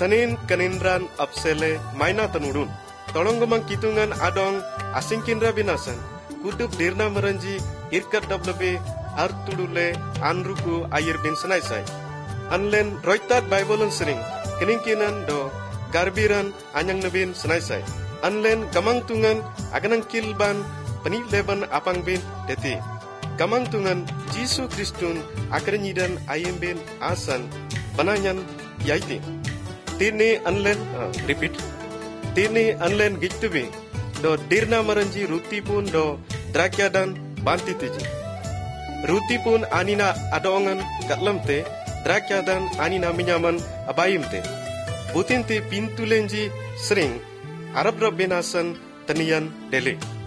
Sanin kanindran apsele maina tanurun. Tolong gemang kitungan adong asingkinra binasan. Kutub dirna merenji irkat dablabe artudule anruku air bin senaisai. Anlen roitat Biblean sering keningkinan do garbiran anyang nebin senaisai. Anlen gamang tungan aganang kilban penileban apang bin teti. Gamang tungan Jisu Kristun akrenyidan ayem bin asan pananyan yaiti. Tini anlen Tini anlen gittubi do dirna merenji ruti pun do drakyadan banti tiji. Ruti pun anina adongan gatlamte drakyadan anina minyaman abayimte. Butinti pintu lenji sering Arab benasan tenian dele.